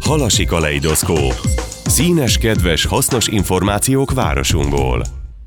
Halasi kaleidoszkóp. Színes, kedves, hasznos információk városunkból.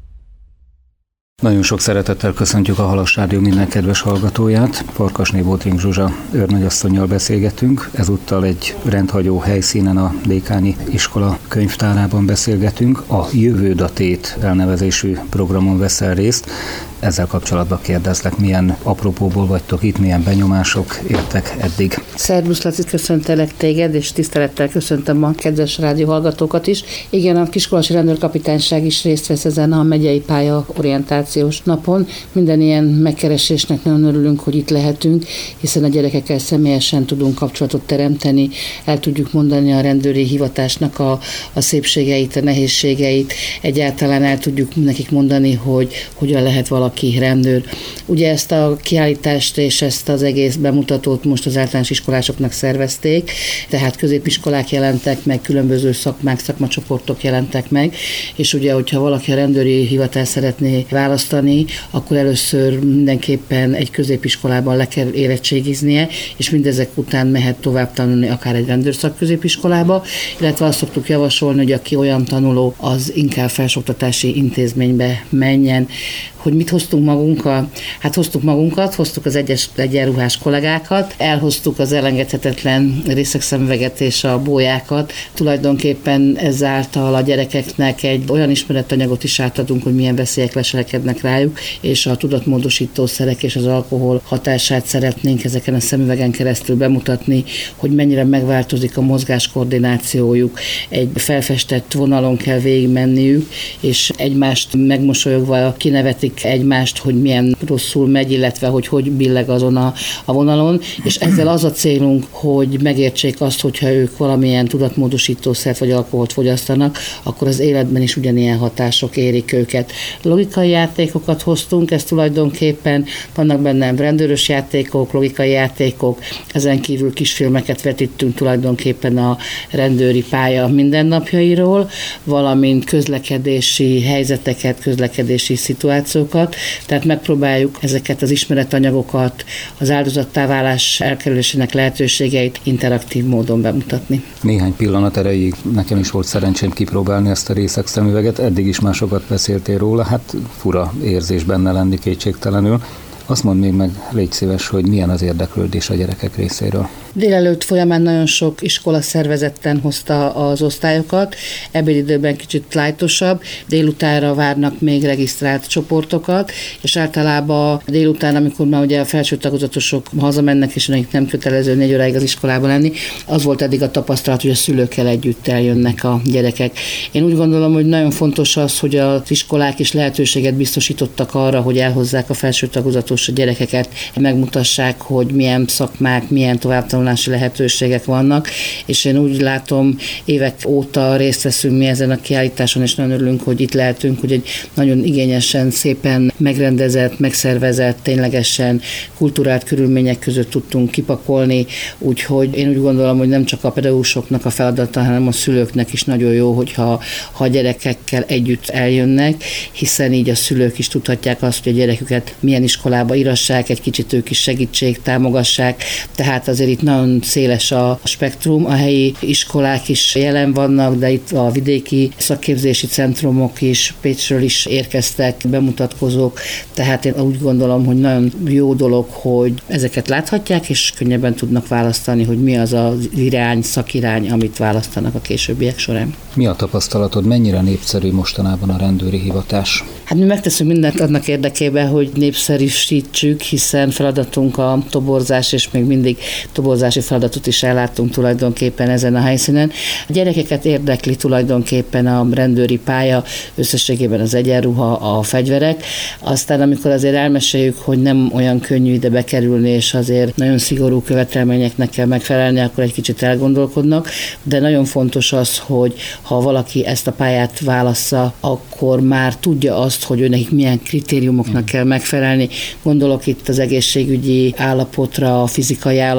Nagyon sok szeretettel köszöntjük a Halas Rádió minden kedves hallgatóját. Farkasné Botring Zsuzsa őrnagyasszonnyal beszélgetünk. Ezúttal egy rendhagyó helyszínen, a Dékányi Iskola könyvtárában beszélgetünk. A Jövődatét elnevezésű programon veszel részt. Ezzel kapcsolatban kérdezlek, milyen apropóból vagytok itt, milyen benyomások értek eddig? Szervusz Laci, köszöntelek téged, és tisztelettel köszöntöm a kedves rádióhallgatókat is. Igen, a Kiskolasi Rendőrkapitányság is részt vesz ezen a megyei pálya orientációs napon. Minden ilyen megkeresésnek nagyon örülünk, hogy itt lehetünk, hiszen a gyerekekkel személyesen tudunk kapcsolatot teremteni, el tudjuk mondani a rendőri hivatásnak a szépségeit, a nehézségeit, egyáltalán el tudjuk nekik mondani, hogy hogyan lehet valaki rendőr. Ugye ezt a kiállítást és ezt az egész bemutatót most az általános iskolásoknak szervezték, tehát középiskolák jelentek meg, különböző szakmák, szakmacsoportok jelentek meg, és ugye, hogyha valaki a rendőri hivatást szeretné választani, akkor először mindenképpen egy középiskolában le kell érettségiznie, és mindezek után mehet tovább tanulni akár egy rendőrszakközépiskolába, illetve azt szoktuk javasolni, hogy aki olyan tanuló, az inkább felsőoktatási intézménybe menjen. Hogy mit hoztunk magunkkal? Hát hoztuk az egyes egyenruhás kollégákat, elhoztuk az elengedhetetlen részegszemüveget és a bójákat. Tulajdonképpen ezáltal a gyerekeknek egy olyan ismeretanyagot is átadunk, hogy milyen veszélyek leselkednek rájuk, és a tudatmódosítószerek és az alkohol hatását szeretnénk ezeken a szemüvegen keresztül bemutatni, hogy mennyire megváltozik a mozgáskoordinációjuk. Egy felfestett vonalon kell végigmenniük, és egymást megmosolyogva kinevetik egymást, hogy milyen rosszul megy, illetve hogy billeg azon a vonalon, és ezzel az a célunk, hogy megértsék azt, hogyha ők valamilyen tudatmódosítószert vagy alkoholt fogyasztanak, akkor az életben is ugyanilyen hatások érik őket. Logikai játékokat hoztunk, ez tulajdonképpen vannak benne rendőrös játékok, logikai játékok, ezen kívül kisfilmeket vetítünk tulajdonképpen a rendőri pálya mindennapjairól, valamint közlekedési helyzeteket, közlekedési szituációkat, tehát megpróbáljuk ezeket az ismeretanyagokat, az áldozattá válás elkerülésének lehetőségeit interaktív módon bemutatni. Néhány pillanat erejéig nekem is volt szerencsém kipróbálni ezt a részegszemüveget, eddig is másokat beszéltél róla, hát fura érzés benne lenni kétségtelenül. Azt mondd még meg, légy szíves, hogy milyen az érdeklődés a gyerekek részéről. Délelőtt folyamán nagyon sok iskola szervezetten hozta az osztályokat, ebédidőben kicsit lájtosabb, délutánra várnak még regisztrált csoportokat, és általában délután, amikor már ugye a felső tagozatosok hazamennek, és nekik nem kötelező 4 óráig az iskolában lenni, az volt eddig a tapasztalat, hogy a szülőkkel együtt eljönnek a gyerekek. Én úgy gondolom, hogy nagyon fontos az, hogy az iskolák is lehetőséget biztosítottak arra, hogy elhozzák a felső tagozatos gyerekeket, megmutassák, hogy milyen szakmák, milyen továbbtanulási lehetőségek vannak, és én úgy látom, évek óta részt veszünk mi ezen a kiállításon, és nagyon örülünk, hogy itt lehetünk, hogy egy nagyon igényesen, szépen megrendezett, megszervezett, ténylegesen kulturált körülmények között tudtunk kipakolni, úgyhogy én úgy gondolom, hogy nem csak a pedagógusoknak a feladata, hanem a szülőknek is nagyon jó, hogyha a gyerekekkel együtt eljönnek, hiszen így a szülők is tudhatják azt, hogy a gyereküket milyen iskolába írassák, egy kicsit ők is segítség, támogassák, tehát azért itt nagyon széles a spektrum, a helyi iskolák is jelen vannak, de itt a vidéki szakképzési centrumok is, Pécsről is érkeztek bemutatkozók, tehát én úgy gondolom, hogy nagyon jó dolog, hogy ezeket láthatják, és könnyebben tudnak választani, hogy mi az az irány, szakirány, amit választanak a későbbiek során. Mi a tapasztalatod, mennyire népszerű mostanában a rendőri hivatás? Hát mi megteszünk mindent annak érdekében, hogy népszerűsítsük, hiszen feladatunk a toborzás, és még mindig toborzási feladatot is elláttunk tulajdonképpen ezen a helyszínen. A gyerekeket érdekli tulajdonképpen a rendőri pálya, összességében az egyenruha, a fegyverek. Aztán amikor azért elmeséljük, hogy nem olyan könnyű ide bekerülni, és azért nagyon szigorú követelményeknek kell megfelelni, akkor egy kicsit elgondolkodnak, de nagyon fontos az, hogy ha valaki ezt a pályát válassza, akkor már tudja azt, hogy ő nekik milyen kritériumoknak kell megfelelni. Gondolok itt az egészségügyi állapotra, a fizikai állapotra,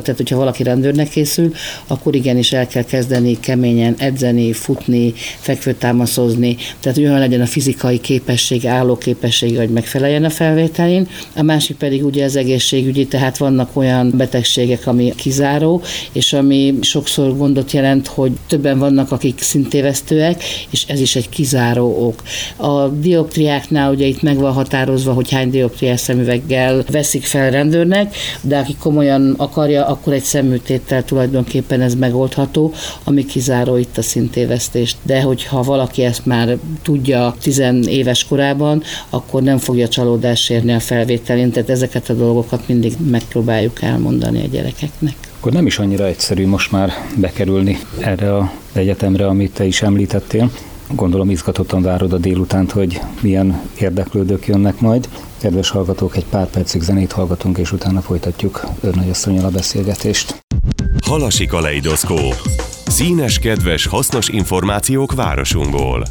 tehát hogyha valaki rendőrnek készül, akkor igenis el kell kezdeni keményen edzeni, futni, fekvőtámaszozni, tehát olyan legyen a fizikai képessége, állóképessége, hogy megfeleljen a felvételén. A másik pedig ugye az egészségügyi, tehát vannak olyan betegségek, ami kizáró, és ami sokszor gondot jelent, hogy többen vannak, akik szintévesztőek, és ez is egy kizáró ok. A dioptriáknál ugye itt meg van határozva, hogy hány dioptriás szemüveggel veszik fel rendőrnek, de aki komolyan akarja, akkor egy szemműtéttel tulajdonképpen ez megoldható, ami kizáró itt a szintévesztést. De hogyha valaki ezt már tudja 10 éves korában, akkor nem fogja csalódás érni a felvételén, tehát ezeket a dolgokat mindig megpróbáljuk elmondani a gyerekeknek. Akkor nem is annyira egyszerű most már bekerülni erre az egyetemre, amit te is említettél. Gondolom izgatottan várod a délutánt, hogy milyen érdeklődők jönnek majd. Kedves hallgatók, egy pár percig zenét hallgatunk, és utána folytatjuk Őrnagy asszonnyal a beszélgetést. Halasi kaleidoszkóp. Színes, kedves, hasznos információk városunkból.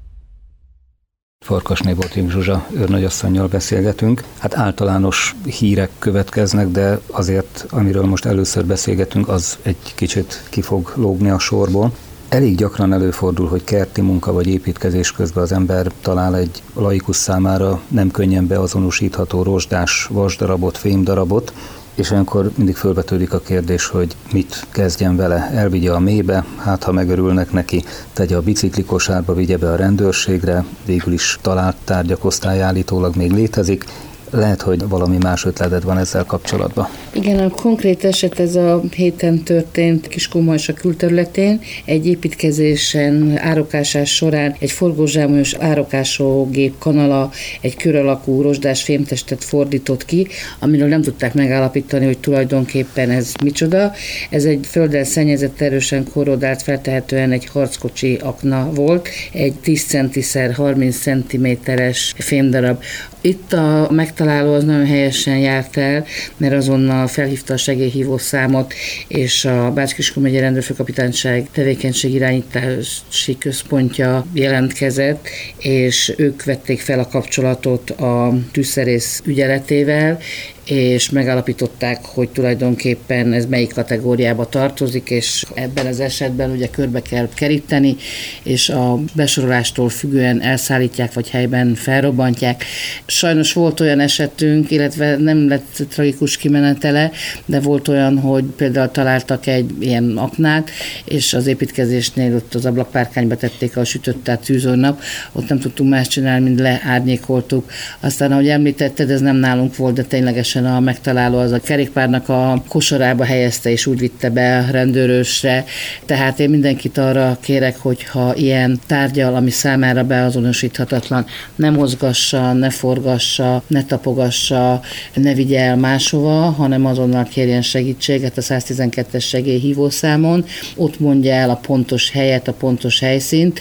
Farkasné Botring Zsuzsa Őrnagy asszonnyal beszélgetünk. Hát általános hírek következnek, de azért, amiről most először beszélgetünk, az egy kicsit ki fog lógni a sorból. Elég gyakran előfordul, hogy kerti munka vagy építkezés közben az ember talál egy laikus számára nem könnyen beazonosítható rozsdás vasdarabot, fémdarabot, és olyankor mindig fölvetődik a kérdés, hogy mit kezdjen vele, elvigye a mélybe, hát ha megörülnek neki, tegye a biciklikosárba, vigye be a rendőrségre, végül is talált tárgyak osztály állítólag még létezik. Lehet, hogy valami más ötleted van ezzel kapcsolatban. Igen, a konkrét eset ez a héten történt Kiskunmajsa külterületén. Egy építkezésen árokásás során egy forgózsámolyos árokásógép kanala egy kör alakú rozsdás fémtestet fordított ki, amiről nem tudták megállapítani, hogy tulajdonképpen ez micsoda. Ez egy földdel szennyezett, erősen korrodált, feltehetően egy harckocsi akna volt, egy 10 cm x 30 cm-es fémdarab. Itt a megtaláló az nagyon helyesen járt el, mert azonnal felhívta a segélyhívó számot, és a Bács-Kiskun megye rendőrfőkapitányság tevékenységirányítási központja jelentkezett, és ők vették fel a kapcsolatot a tűzszerész ügyeletével, és megállapították, hogy tulajdonképpen ez melyik kategóriába tartozik, és ebben az esetben ugye körbe kell keríteni, és a besorolástól függően elszállítják, vagy helyben felrobbantják. Sajnos volt olyan esetünk, illetve nem lett tragikus kimenetele, de volt olyan, hogy például találtak egy ilyen aknát, és az építkezésnél ott az ablakpárkányba tették a sütött tűzőnap, ott nem tudtunk más csinálni, mint leárnyékoltuk. Aztán, ahogy említetted, ez nem nálunk volt, de ténylegesen a megtaláló az a kerékpárnak a kosarába helyezte, és úgy vitte be a rendőrösre. Tehát én mindenkit arra kérek, hogyha ilyen tárgyal, ami számára beazonosíthatatlan, ne mozgassa, ne forgassa, ne tapogassa, ne vigye el máshova, hanem azonnal kérjen segítséget a 112-es segélyhívószámon. Ott mondja el a pontos helyet, a pontos helyszínt,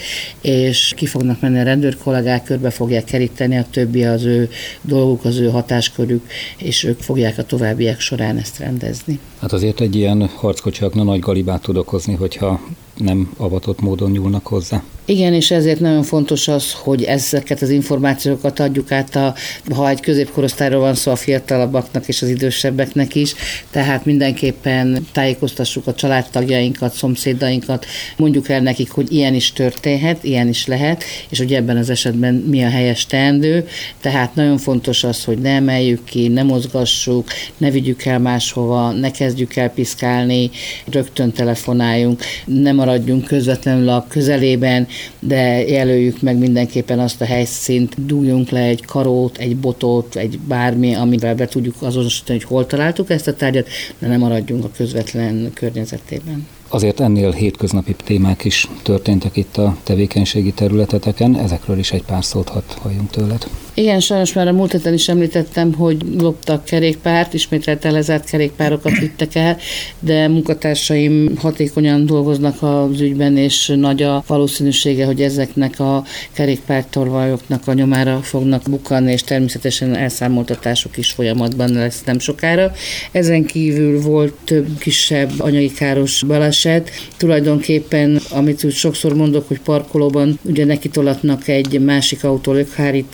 és ki fognak menni a rendőrkollégák, körbe fogják keríteni, a többi az ő dolguk, az ő hatáskörük, és ők fogják a továbbiak során ezt rendezni. Hát azért egy ilyen harckocsiaknak nagy galibát tud okozni, hogyha nem avatott módon nyúlnak hozzá. Igen, és ezért nagyon fontos az, hogy ezeket az információkat adjuk át, ha egy középkorosztályról van szó, a fiatalabbaknak és az idősebbeknek is, tehát mindenképpen tájékoztassuk a családtagjainkat, szomszédainkat, mondjuk el nekik, hogy ilyen is történhet, ilyen is lehet, és hogy ebben az esetben mi a helyes teendő, tehát nagyon fontos az, hogy ne emeljük ki, ne mozgassuk, ne vigyük el máshova, ne kezdjük el piszkálni, rögtön telefonáljunk, ne maradjunk közvetlenül a közelében, de jelöljük meg mindenképpen azt a helyszínt, dúljunk le egy karót, egy botot, egy bármi, amivel be tudjuk azonosítani, hogy hol találtuk ezt a tárgyat, de nem maradjunk a közvetlen környezetében. Azért ennél hétköznapi témák is történtek itt a tevékenységi területeteken, ezekről is egy pár szót hadd halljunk tőled. Igen, sajnos már a múlt héten is említettem, hogy loptak kerékpárt, ismételten lezárt kerékpárokat vittek el, de munkatársaim hatékonyan dolgoznak az ügyben, és nagy a valószínűsége, hogy ezeknek a kerékpártolvajoknak a nyomára fognak bukkanni, és természetesen elszámoltatások is folyamatban lesz nem sokára. Ezen kívül volt több kisebb anyagi káros baleset. Tulajdonképpen, amit úgy sokszor mondok, hogy parkolóban ugye nekitolatnak egy másik autó lökhárítójának,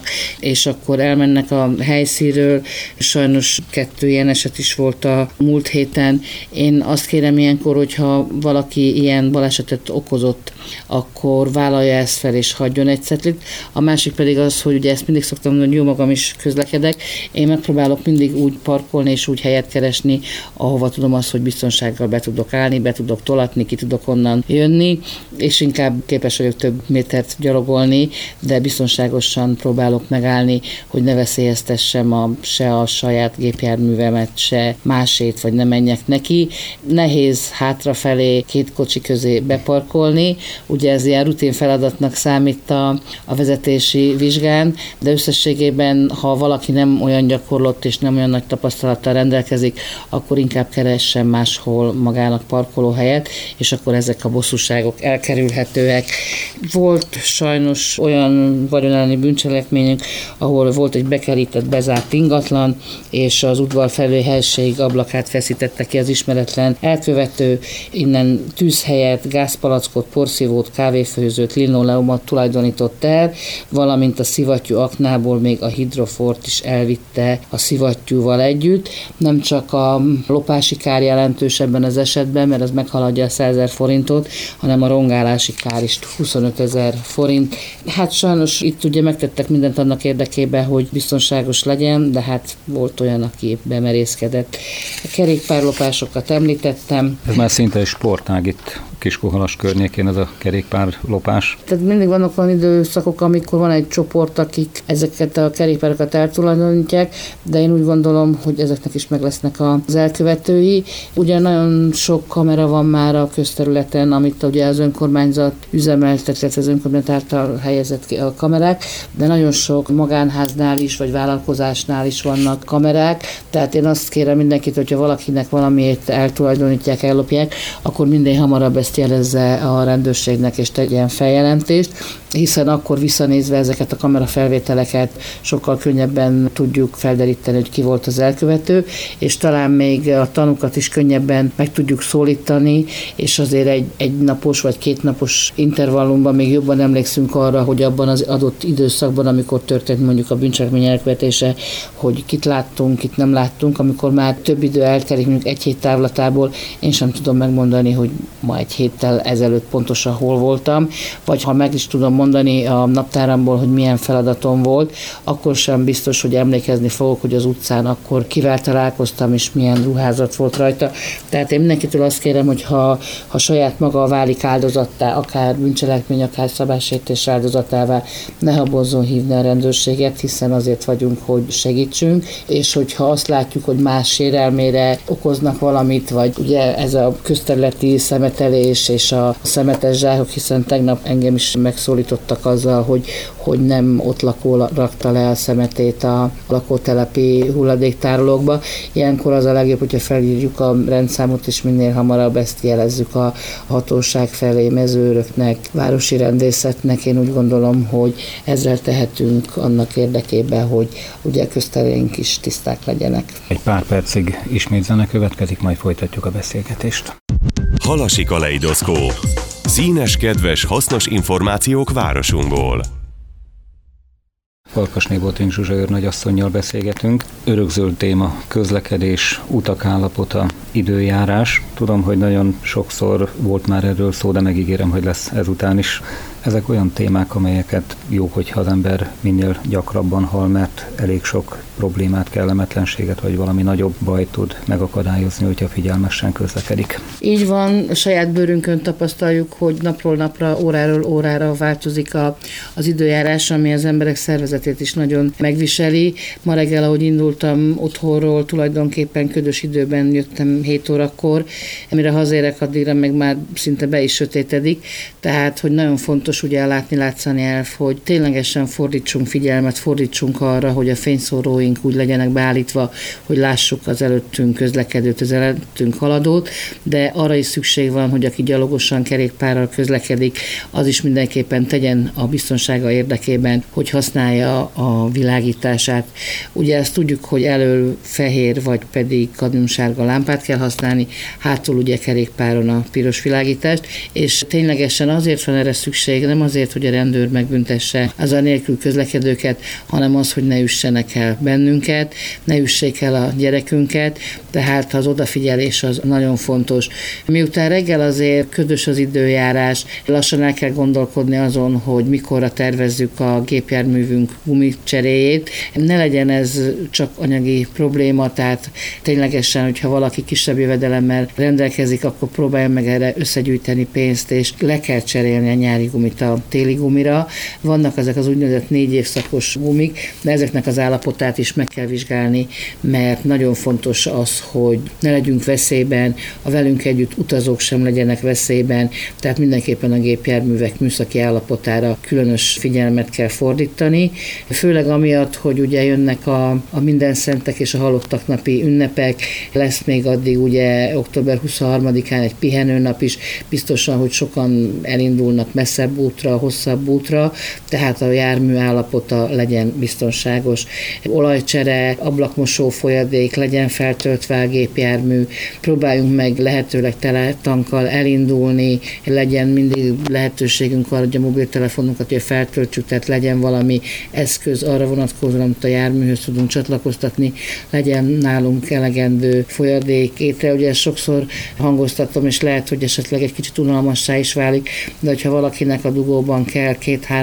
és akkor elmennek a helyszínről. Sajnos 2 ilyen eset is volt a múlt héten. Én azt kérem ilyenkor, hogyha valaki ilyen balesetet okozott, akkor vállalja ezt fel és hagyjon egy cetlit. A másik pedig az, hogy ugye ezt mindig szoktam mondani, hogy jó magam is közlekedek. Én megpróbálok mindig úgy parkolni és úgy helyet keresni, ahova tudom azt, hogy biztonsággal be tudok állni, be tudok tolatni, ki tudok onnan jönni, és inkább képes vagyok több métert gyalogolni, de biztonságosan próbálok megállni, hogy ne veszélyeztessem se a saját gépjárművemet, se másét, vagy ne menjek neki. Nehéz hátrafelé 2 kocsi közé beparkolni, ugye ez ilyen rutin feladatnak számít a vezetési vizsgán, de összességében, ha valaki nem olyan gyakorlott és nem olyan nagy tapasztalattal rendelkezik, akkor inkább keressen máshol magának parkolóhelyet, és akkor ezek a bosszúságok elkerülhetőek. Volt sajnos olyan vagyonelleni bűncselekményünk, ahol volt egy bekerített, bezárt ingatlan, és az udvar felé helység ablakát feszítette ki az ismeretlen elkövető, innen tűzhelyet, gázpalackot, porszívót, kávéfőzőt, linoleumot tulajdonított el, valamint a szivattyú aknából még a hidrofort is elvitte a szivattyúval együtt. Nem csak a lopási kár jelentős ebben az esetben, mert az meghaladja a 100 000 forintot, hanem a rongálási kár is 25 000 forint. Hát sajnos itt ugye megtettek mindent annak érdekében, hogy biztonságos legyen, de hát volt olyan, aki bemerészkedett. A kerékpárlopásokat említettem. Ez már szinte egy sportág itt Kiskunhalas környékén, ez a kerékpárlopás. Tehát mindig vannak olyan időszakok, amikor van egy csoport, akik ezeket a kerékpárokat eltulajdonítják, de én úgy gondolom, hogy ezeknek is meg lesznek az elkövetői. Ugye nagyon sok kamera van már a közterületen, amit ugye az önkormányzat üzemeltet, illetve az önkormányzat által helyezett ki a kamerák, de nagyon sok magánháznál is, vagy vállalkozásnál is vannak kamerák, tehát én azt kérem mindenkit, hogyha valakinek valamiért eltulajdonítják, ellopják, akkor minél hamarabb ezt jelezze a rendőrségnek és tegyen feljelentést, hiszen akkor visszanézve ezeket a kamerafelvételeket sokkal könnyebben tudjuk felderíteni, hogy ki volt az elkövető, és talán még a tanúkat is könnyebben meg tudjuk szólítani, és azért egy napos vagy 2 napos intervallumban még jobban emlékszünk arra, hogy abban az adott időszakban, amikor történt mondjuk a bűncselekmény elkövetése, hogy kit láttunk, kit nem láttunk, amikor már több idő eltelik, mondjuk 1 hét távlatából, én sem tudom megmondani, hogy ma 1 héttel ezelőtt pontosan hol voltam, vagy ha meg is tudom mondani a naptáramból, hogy milyen feladatom volt, akkor sem biztos, hogy emlékezni fogok, hogy az utcán akkor kivel találkoztam, és milyen ruházat volt rajta. Tehát én mindenkitől azt kérem, hogy ha saját maga válik áldozattá, akár bűncselekmény, akár szabálysértés áldozatává, ne habozzon hívni a rendőrséget, hiszen azért vagyunk, hogy segítsünk, és hogyha azt látjuk, hogy más sérelmére okoznak valamit, vagy ugye ez a közterületi szemetelés és a szemetes zsákok, hiszen tegnap engem is megszólítottak azzal, hogy nem ott lakó rakta le a szemetét a lakótelepi hulladéktárolókba. Ilyenkor az a legjobb, hogyha felírjuk a rendszámot, és minél hamarabb ezt jelezzük a hatóság felé, mezőröknek, városi rendészetnek. Én úgy gondolom, hogy ezzel tehetünk annak érdekében, hogy ugye köztereink is tiszták legyenek. Egy pár percig ismét zene következik, majd folytatjuk a beszélgetést. Halasi kaleidoszkóp. Színes, kedves, hasznos információk városunkból. Farkasné Botring Zsuzsa őrnagyasszonnyal beszélgetünk. Örökzöld téma: közlekedés, utak állapota, időjárás. Tudom, hogy nagyon sokszor volt már erről szó, de megígérem, hogy lesz ezután is. Ezek olyan témák, amelyeket jó, hogyha az ember minél gyakrabban hall, mert elég sok problémát, kellemetlenséget, vagy valami nagyobb bajt tud megakadályozni, hogyha figyelmesen közlekedik. Így van, saját bőrünkön tapasztaljuk, hogy napról napra, óráról órára változik az időjárás, ami az emberek szervezetét is nagyon megviseli. Ma reggel, ahogy indultam otthonról, tulajdonképpen ködös időben jöttem 7 órakor, amire hazérek, addigra meg már szinte be is sötétedik, tehát, hogy nagyon fontos ugye a látni-látszani elv, hogy ténylegesen fordítsunk figyelmet, fordítsunk arra, hogy a fényszóróink úgy legyenek beállítva, hogy lássuk az előttünk közlekedőt, az előttünk haladót, de arra is szükség van, hogy aki gyalogosan kerékpárral közlekedik, az is mindenképpen tegyen a biztonsága érdekében, hogy használja a világítását. Ugye ezt tudjuk, hogy elől fehér vagy pedig kadmiumsárga lámpát kell használni, hátul ugye kerékpáron a piros világítást, és ténylegesen azért van erre szükség, felelősség nem azért, hogy a rendőr megbüntesse az anélkül közlekedőket, hanem az, hogy ne üssenek el bennünket, ne üssék el a gyerekünket, tehát az odafigyelés az nagyon fontos. Miután reggel azért ködös az időjárás, lassan el kell gondolkodni azon, hogy mikorra tervezzük a gépjárművünk gumicseréjét. Ne legyen ez csak anyagi probléma, tehát ténylegesen, hogyha valaki kisebb jövedelemmel rendelkezik, akkor próbálja meg erre összegyűjteni pénzt, és le kell cserélni a nyári gumit a téli gumira. Vannak ezek az úgynevezett 4 évszakos gumik, de ezeknek az állapotát is meg kell vizsgálni, mert nagyon fontos az, hogy ne legyünk veszélyben, a velünk együtt utazók sem legyenek veszélyben, tehát mindenképpen a gépjárművek műszaki állapotára különös figyelmet kell fordítani, főleg amiatt, hogy ugye jönnek a Mindenszentek és a Halottak napi ünnepek, lesz még addig ugye október 23-án egy pihenőnap is, biztosan, hogy sokan elindulnak messzebb útra, hosszabb útra, tehát a jármű állapota legyen biztonságos. Olajcsere, ablakmosó folyadék, legyen feltöltve a gépjármű, próbáljunk meg lehetőleg tele tankkal elindulni, legyen mindig lehetőségünk arra, hogy a mobiltelefonunkat ugye feltöltsük, tehát legyen valami eszköz arra vonatkozóan, amit a járműhöz tudunk csatlakoztatni, legyen nálunk elegendő folyadék, étre, ugye ezt sokszor hangoztatom, és lehet, hogy esetleg egy kicsit unalmassá is válik, de hogyha valakinek a dugóban kell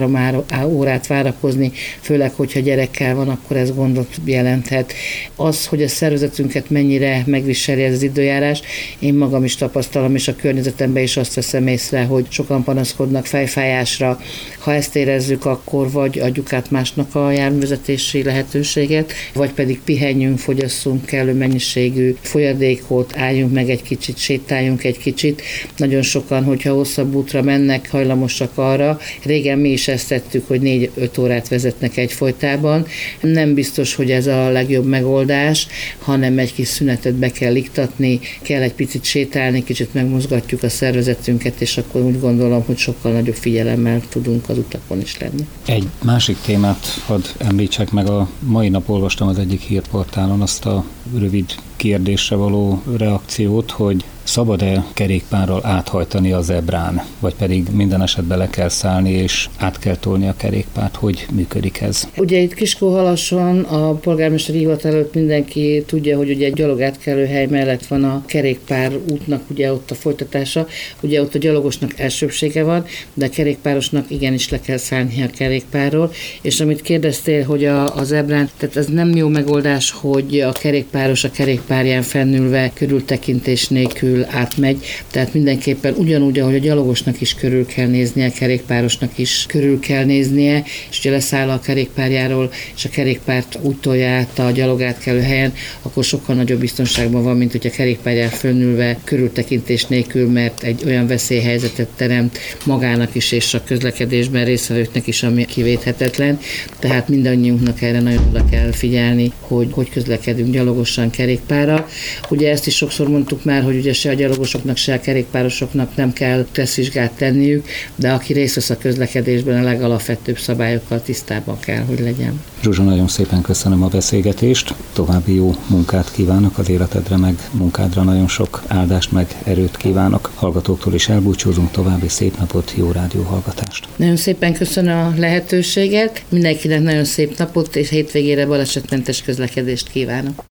2-3 órát várakozni, főleg, hogyha gyerekkel van, akkor ez gondot jelenthet. Az, hogy a szervezetünket mennyire megviseli ez az időjárás, én magam is tapasztalom, és a környezetemben is azt veszem észre, hogy sokan panaszkodnak fejfájásra. Ha ezt érezzük, akkor vagy adjuk át másnak a járművezetési lehetőséget, vagy pedig pihenjünk, fogyasszunk kellő mennyiségű folyadékot, álljunk meg egy kicsit, sétáljunk egy kicsit. Nagyon sokan, hogyha hosszabb útra mennek, hajlamosak arra. Régen mi is ezt tettük, hogy 4-5 órát vezetnek egyfolytában. Nem biztos, hogy ez a legjobb megoldás, hanem egy kis szünetet be kell iktatni, kell egy picit sétálni, kicsit megmozgatjuk a szervezetünket, és akkor úgy gondolom, hogy sokkal nagyobb figyelemmel tudunk az utakon is lenni. Egy másik témát hadd említsek meg, a mai nap olvastam az egyik hírportálon azt a rövid kérdésre való reakciót, hogy szabad-e kerékpárral áthajtani a zebrán, vagy pedig minden esetben le kell szállni és át kell tolni a kerékpárt. Hogy működik ez? Ugye itt Kiskóhalason a polgármesteri hivatal előtt mindenki tudja, hogy ugye egy gyalogátkelőhely mellett van a kerékpár útnak ugye ott a folytatása. Ugye ott a gyalogosnak elsőbsége van, de a kerékpárosnak igenis le kell szállni a kerékpárról. És amit kérdeztél, hogy a zebrán, tehát ez nem jó megoldás, hogy a kerékpáros a kerékpárján fennülve körültekintés nélkül átmegy, tehát mindenképpen ugyanúgy, ahogy a gyalogosnak is körül kell néznie, a kerékpárosnak is körül kell néznie, és ugye leszáll a kerékpárjáról, és a kerékpárt úgy tolja át a gyalogátkelő helyen, akkor sokkal nagyobb biztonságban van, mint hogy a kerékpárján fölnülve körültekintés nélkül, mert egy olyan veszélyhelyzetet teremt magának is, és a közlekedésben résztvevőknek is, ami kivéthetetlen. Tehát mindannyiunknak erre nagyon oda kell figyelni, hogy közlekedünk gyalogosan, kerékpárral. Ugye ezt is sokszor mondtuk már, hogy ugye se a gyalogosoknak, se a kerékpárosoknak nem kell tesztvizsgát tenniük, de aki részt vesz a közlekedésben, a legalapvetőbb szabályokkal tisztában kell, hogy legyen. Zsuzsa, nagyon szépen köszönöm a beszélgetést, további jó munkát kívánok az életedre, meg munkádra nagyon sok áldást, meg erőt kívánok. Hallgatóktól is elbúcsúzunk, további szép napot, jó rádióhallgatást. Nagyon szépen köszönöm a lehetőséget, mindenkinek nagyon szép napot, és hétvégére balesetmentes közlekedést kívánok.